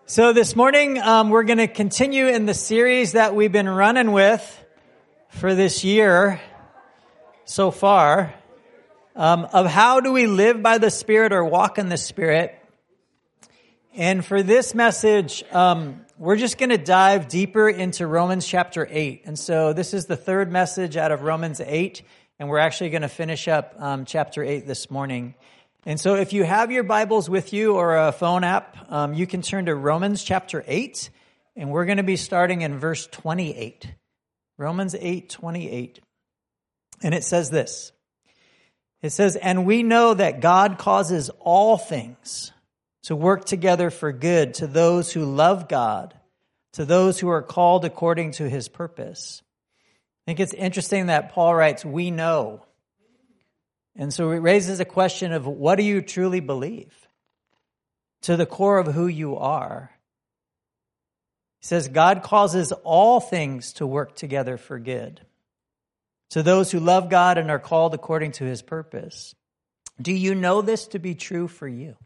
So this morning, we're going to continue in the series that we've been running with for this year so far, of how do we live by the Spirit or walk in the Spirit. And for this message, we're just going to dive deeper into Romans chapter 8. And so this is the third message out of Romans 8, and we're actually going to finish up chapter 8 this morning. And so if you have your Bibles with you or a phone app, you can turn to Romans chapter 8, and we're going to be starting in verse 28. Romans 8:28. And it says this. It says, "And we know that God causes all things to work together for good to those who love God, to those who are called according to his purpose." I think it's interesting that Paul writes, "We know." And so it raises a question of what do you truly believe? To the core of who you are. He says, God causes all things to work together for good to those who love God and are called according to his purpose. Do you know this to be true for you?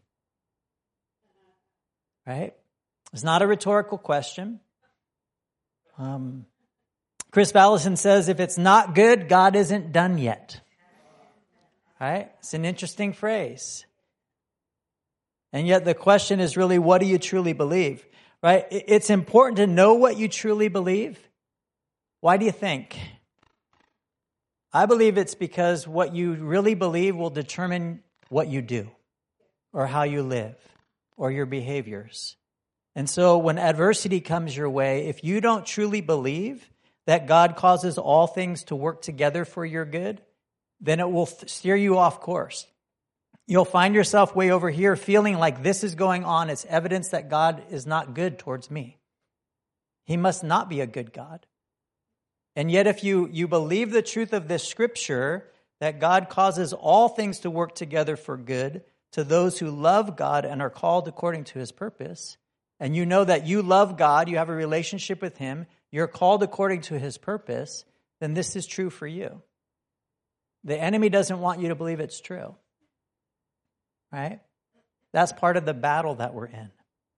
Right? It's not a rhetorical question. Chris Vallison says, if it's not good, God isn't done yet. Right? It's an interesting phrase. And yet the question is really, what do you truly believe? Right? It's important to know what you truly believe. Why do you think? I believe it's because what you really believe will determine what you do or how you live or your behaviors. And so when adversity comes your way, if you don't truly believe that God causes all things to work together for your good, then it will steer you off course. You'll find yourself way over here feeling like this is going on. It's evidence that God is not good towards me. He must not be a good God. And yet if you believe the truth of this scripture, that God causes all things to work together for good to those who love God and are called according to his purpose, and you know that you love God, you have a relationship with him, you're called according to his purpose, then this is true for you. The enemy doesn't want you to believe it's true. Right? That's part of the battle that we're in.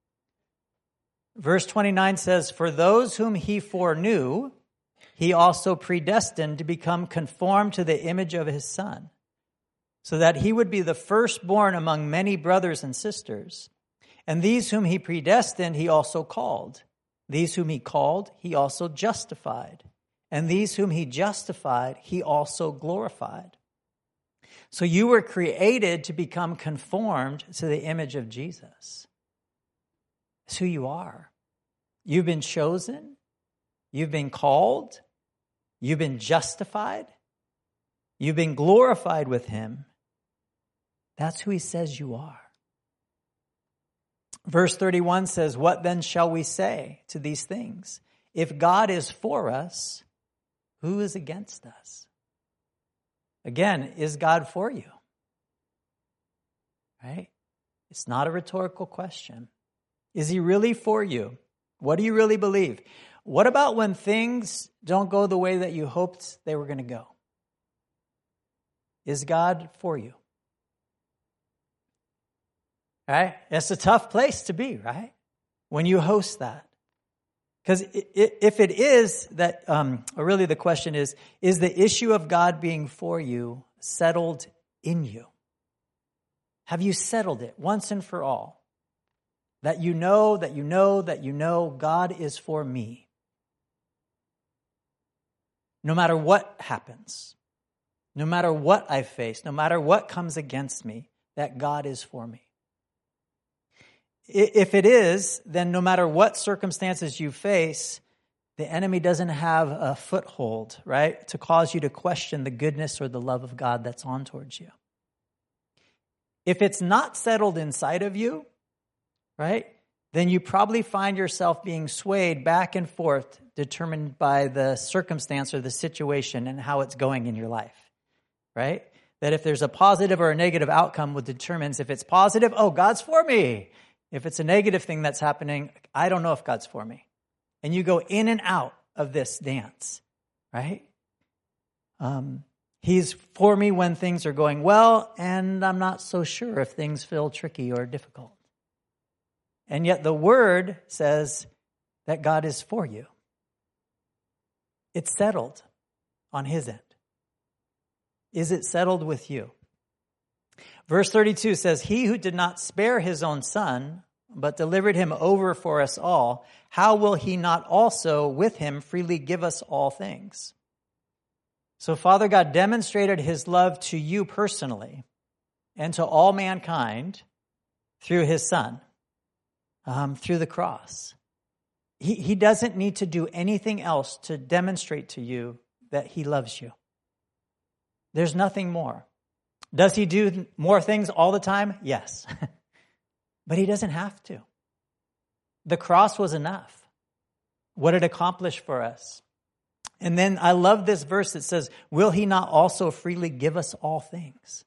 Verse 29 says, "For those whom he foreknew, he also predestined to become conformed to the image of his Son, so that he would be the firstborn among many brothers and sisters. And these whom he predestined, he also called. These whom he called, he also justified. And these whom he justified, he also glorified." So you were created to become conformed to the image of Jesus. It's who you are. You've been chosen. You've been called. You've been justified. You've been glorified with him. That's who he says you are. Verse 31 says, "What then shall we say to these things? If God is for us, who is against us?" Again, is God for you? Right? It's not a rhetorical question. Is he really for you? What do you really believe? What about when things don't go the way that you hoped they were going to go? Is God for you? Right? It's a tough place to be, right? When you host that. Because if it is that, or really the question is the issue of God being for you settled in you? Have you settled it once and for all? That you know, that you know, that you know God is for me. No matter what happens, no matter what I face, no matter what comes against me, that God is for me. If it is, then no matter what circumstances you face, the enemy doesn't have a foothold, right, to cause you to question the goodness or the love of God that's on towards you. If it's not settled inside of you, right, then you probably find yourself being swayed back and forth, determined by the circumstance or the situation and how it's going in your life, right? That if there's a positive or a negative outcome, what determines if it's positive, oh, God's for me. If it's a negative thing that's happening, I don't know if God's for me. And you go in and out of this dance, right? He's for me when things are going well, and I'm not so sure if things feel tricky or difficult. And yet the Word says that God is for you. It's settled on his end. Is it settled with you? Verse 32 says, he who did not spare his own son, but delivered him over for us all, how will he not also with him freely give us all things? So Father God demonstrated his love to you personally and to all mankind through his son, through the cross. He doesn't need to do anything else to demonstrate to you that he loves you. There's nothing more. Does he do more things all the time? Yes. But he doesn't have to. The cross was enough. What it accomplished for us. And then I love this verse that says, will he not also freely give us all things?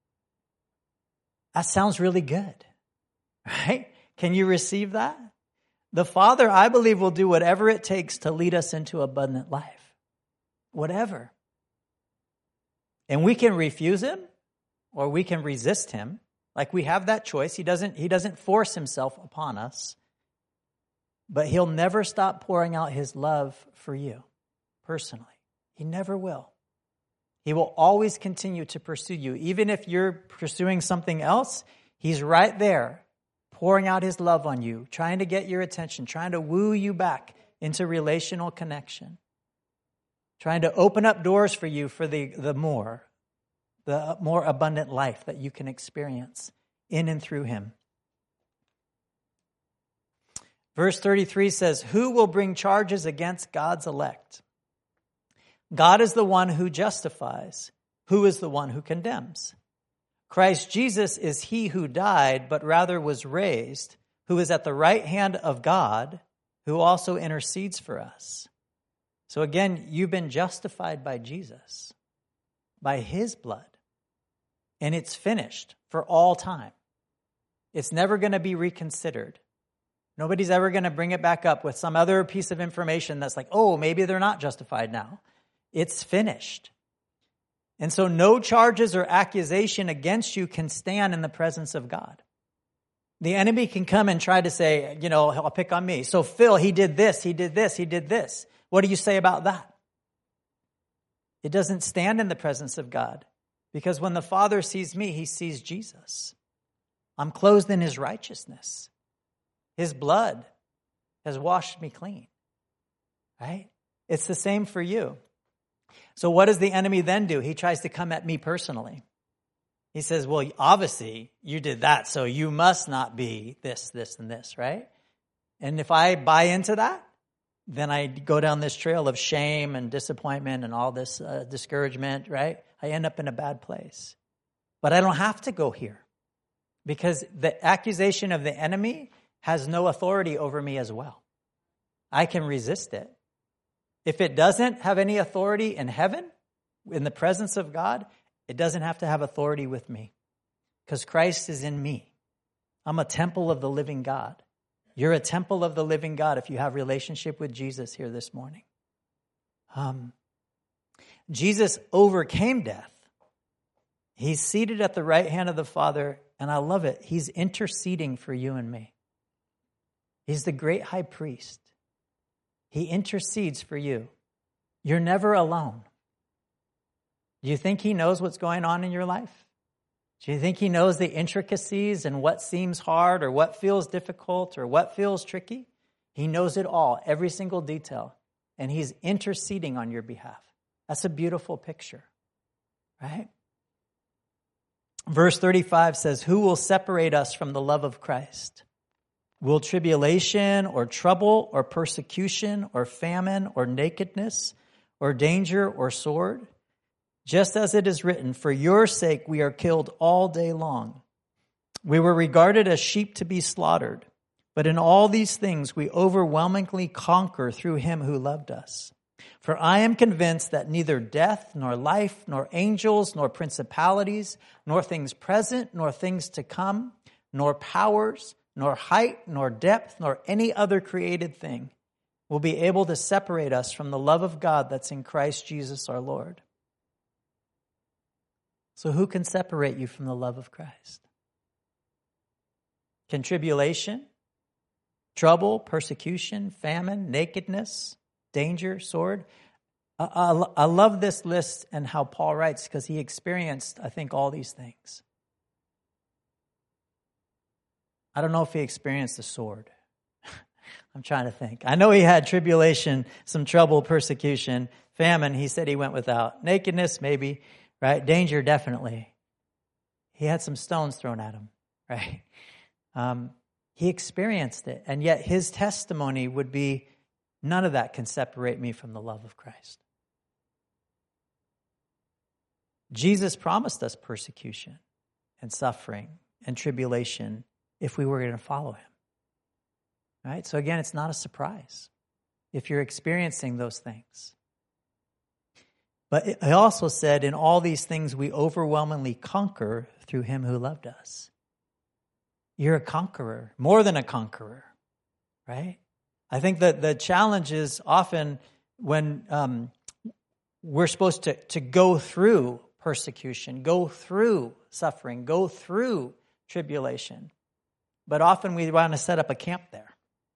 That sounds really good, right? Can you receive that? The Father, I believe, will do whatever it takes to lead us into abundant life. Whatever. And we can refuse him or we can resist him. Like we have that choice. He doesn't force himself upon us. But he'll never stop pouring out his love for you personally. He never will. He will always continue to pursue you. Even if you're pursuing something else, he's right there pouring out his love on you, trying to get your attention, trying to woo you back into relational connection, trying to open up doors for you for the more abundant life that you can experience in and through him. Verse 33 says, who will bring charges against God's elect? God is the one who justifies. Who is the one who condemns? Christ Jesus is he who died, but rather was raised, who is at the right hand of God, who also intercedes for us. So again, you've been justified by Jesus, by his blood. And it's finished for all time. It's never going to be reconsidered. Nobody's ever going to bring it back up with some other piece of information that's like, oh, maybe they're not justified now. It's finished. And so no charges or accusation against you can stand in the presence of God. The enemy can come and try to say, I'll pick on me. So Phil, he did this, he did this, he did this. What do you say about that? It doesn't stand in the presence of God. Because when the Father sees me, he sees Jesus. I'm clothed in his righteousness. His blood has washed me clean. Right? It's the same for you. So what does the enemy then do? He tries to come at me personally. He says, well, obviously you did that, so you must not be this, this, and this, right? And if I buy into that, then I go down this trail of shame and disappointment and all this discouragement, right? I end up in a bad place. But I don't have to go here because the accusation of the enemy has no authority over me as well. I can resist it. If it doesn't have any authority in heaven, in the presence of God, it doesn't have to have authority with me because Christ is in me. I'm a temple of the living God. You're a temple of the living God if you have relationship with Jesus here this morning. Jesus overcame death. He's seated at the right hand of the Father, and I love it. He's interceding for you and me. He's the great high priest. He intercedes for you. You're never alone. Do you think he knows what's going on in your life? Do you think he knows the intricacies and what seems hard or what feels difficult or what feels tricky? He knows it all, every single detail, and he's interceding on your behalf. That's a beautiful picture, right? Verse 35 says, who will separate us from the love of Christ? Will tribulation or trouble or persecution or famine or nakedness or danger or sword? Just as it is written, for your sake we are killed all day long. We were regarded as sheep to be slaughtered, but in all these things we overwhelmingly conquer through him who loved us. For I am convinced that neither death, nor life, nor angels, nor principalities, nor things present, nor things to come, nor powers, nor height, nor depth, nor any other created thing will be able to separate us from the love of God that's in Christ Jesus our Lord. So who can separate you from the love of Christ? Can tribulation? trouble, persecution, famine, nakedness, danger, sword. I love this list and how Paul writes because he experienced, I think, all these things. I don't know if he experienced the sword. I'm trying to think. I know he had tribulation, some trouble, persecution, famine. He said he went without. Nakedness, maybe, right? Danger, definitely. He had some stones thrown at him, right? He experienced it, and yet his testimony would be, none of that can separate me from the love of Christ. Jesus promised us persecution and suffering and tribulation if we were going to follow him. Right? So again, it's not a surprise if you're experiencing those things. But I also said, in all these things we overwhelmingly conquer through him who loved us. You're a conqueror, more than a conqueror, right? I think that the challenge is often when we're supposed to go through persecution, go through suffering, go through tribulation. But often we want to set up a camp there.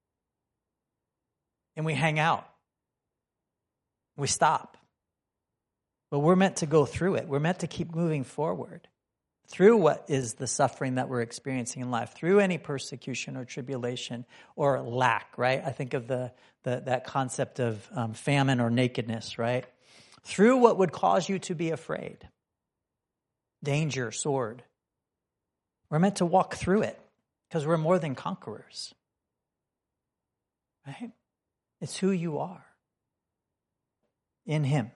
And we hang out. We stop. But we're meant to go through it. We're meant to keep moving forward through what is the suffering that we're experiencing in life, through any persecution or tribulation or lack, right? I think of that concept of famine or nakedness, right? Through what would cause you to be afraid. Danger, sword. We're meant to walk through it because we're more than conquerors, right? It's who you are in him.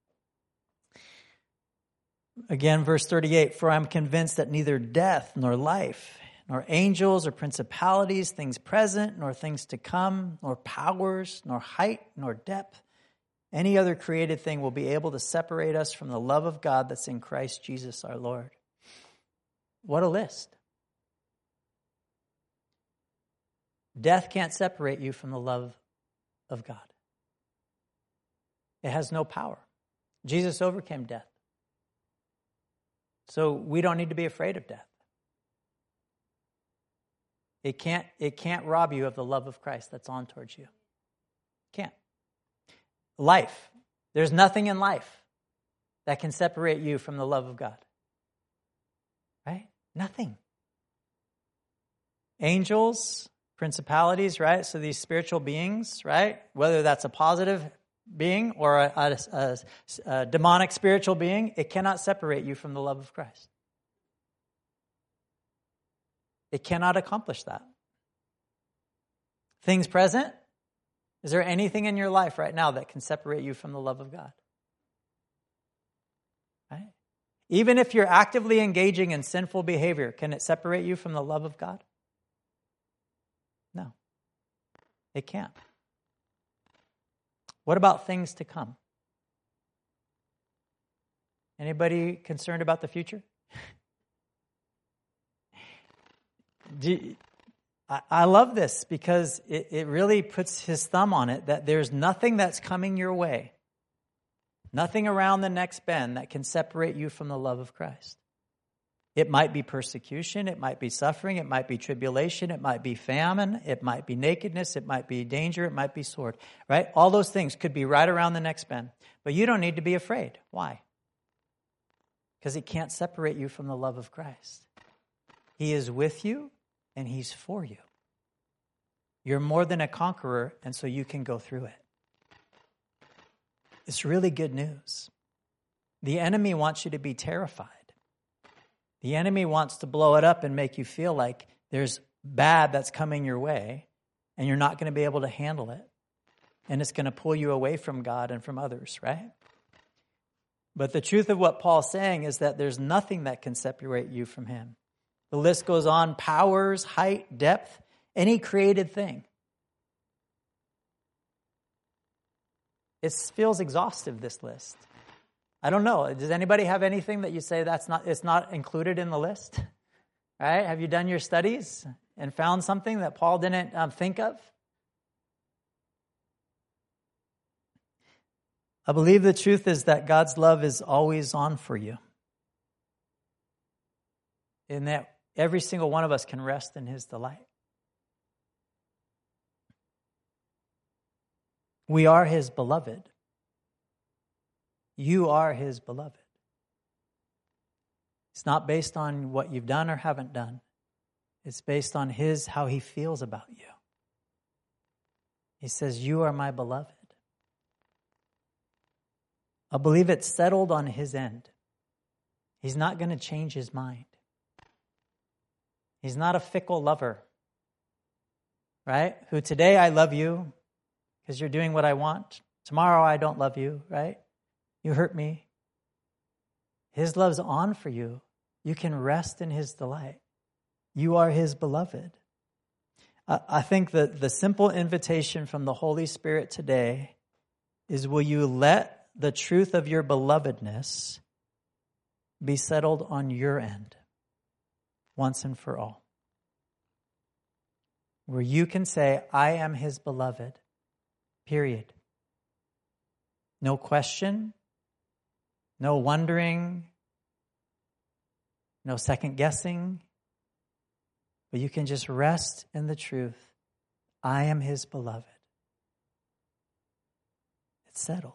Again, verse 38, for I'm convinced that neither death nor life, nor angels or principalities, things present nor things to come, nor powers, nor height, nor depth, any other created thing will be able to separate us from the love of God that's in Christ Jesus our Lord. What a list. Death can't separate you from the love of God. It has no power. Jesus overcame death. So we don't need to be afraid of death. It can't rob you of the love of Christ that's on towards you. Can't. Life. There's nothing in life that can separate you from the love of God. Right? Nothing. Angels, principalities, right? So these spiritual beings, right? Whether that's a positive being or a demonic spiritual being, it cannot separate you from the love of Christ. It cannot accomplish that. Things present, is there anything in your life right now that can separate you from the love of God? Right? Even if you're actively engaging in sinful behavior, can it separate you from the love of God? No, it can't. What about things to come? Anybody concerned about the future? I love this because it really puts his thumb on it that there's nothing that's coming your way, nothing around the next bend that can separate you from the love of Christ. It might be persecution, it might be suffering, it might be tribulation, it might be famine, it might be nakedness, it might be danger, it might be sword, right? All those things could be right around the next bend. But you don't need to be afraid. Why? Because it can't separate you from the love of Christ. He is with you and he's for you. You're more than a conqueror, and so you can go through it. It's really good news. The enemy wants you to be terrified. The enemy wants to blow it up and make you feel like there's bad that's coming your way and you're not going to be able to handle it. And it's going to pull you away from God and from others, right? But the truth of what Paul's saying is that there's nothing that can separate you from him. The list goes on, powers, height, depth, any created thing. It feels exhaustive, this list. I don't know. Does anybody have anything that you say it's not included in the list? Right? Have you done your studies and found something that Paul didn't think of? I believe the truth is that God's love is always on for you. And that every single one of us can rest in his delight. We are his beloved. You are his beloved. It's not based on what you've done or haven't done. It's based on how he feels about you. He says, you are my beloved. I believe it's settled on his end. He's not going to change his mind. He's not a fickle lover, right? Who today I love you because you're doing what I want. Tomorrow I don't love you, right? You hurt me. His love's on for you. You can rest in his delight. You are his beloved. I think that the simple invitation from the Holy Spirit today is, will you let the truth of your belovedness be settled on your end once and for all? Where you can say, I am his beloved, period. No question, no wondering, no second guessing. But you can just rest in the truth. I am his beloved. It's settled.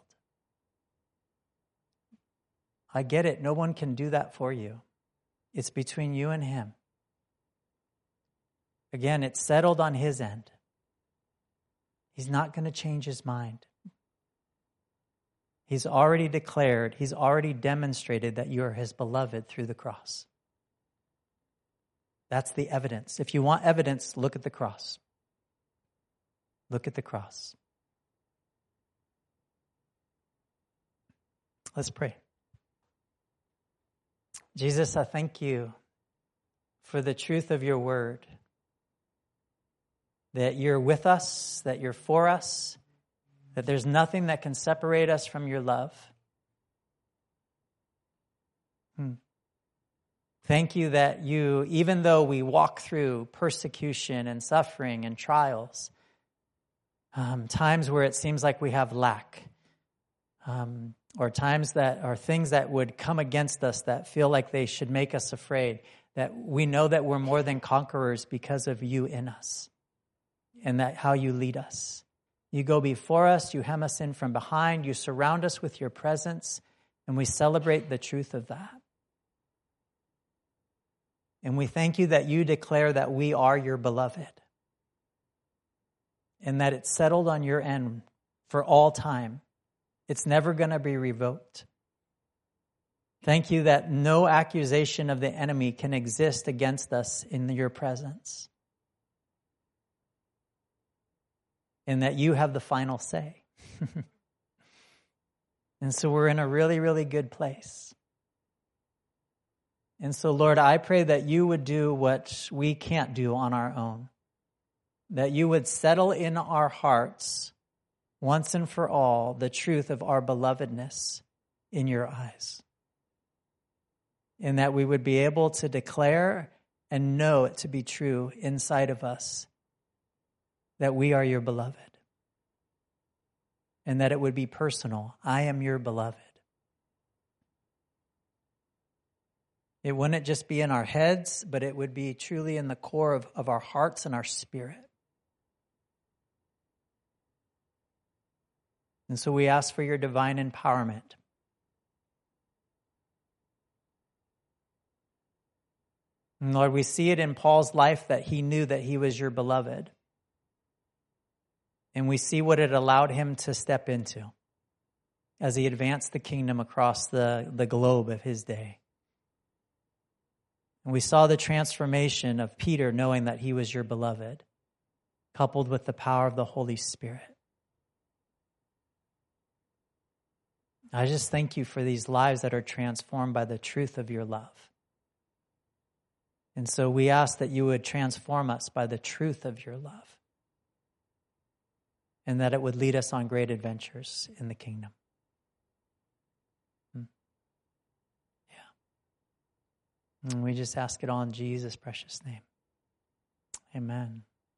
I get it. No one can do that for you. It's between you and him. Again, it's settled on his end. He's not going to change his mind. He's already declared, he's already demonstrated that you are his beloved through the cross. That's the evidence. If you want evidence, look at the cross. Look at the cross. Let's pray. Jesus, I thank you for the truth of your word. That you're with us, that you're for us, that there's nothing that can separate us from your love. Thank you that you, even though we walk through persecution and suffering and trials, times where it seems like we have lack, or times that are things that would come against us that feel like they should make us afraid, that we know that we're more than conquerors because of you in us and that how you lead us. You go before us, you hem us in from behind, you surround us with your presence, and we celebrate the truth of that. And we thank you that you declare that we are your beloved and that it's settled on your end for all time. It's never going to be revoked. Thank you that no accusation of the enemy can exist against us in your presence. And that you have the final say. And so we're in a really, really good place. And so, Lord, I pray that you would do what we can't do on our own. That you would settle in our hearts, once and for all, the truth of our belovedness in your eyes. And that we would be able to declare and know it to be true inside of us, that we are your beloved. And that it would be personal. I am your beloved. It wouldn't just be in our heads, but it would be truly in the core of our hearts and our spirit. And so we ask for your divine empowerment. And Lord, we see it in Paul's life that he knew that he was your beloved. And we see what it allowed him to step into as he advanced the kingdom across the globe of his day. And we saw the transformation of Peter knowing that he was your beloved, coupled with the power of the Holy Spirit. I just thank you for these lives that are transformed by the truth of your love. And so we ask that you would transform us by the truth of your love. And that it would lead us on great adventures in the kingdom. And we just ask it all in Jesus' precious name. Amen.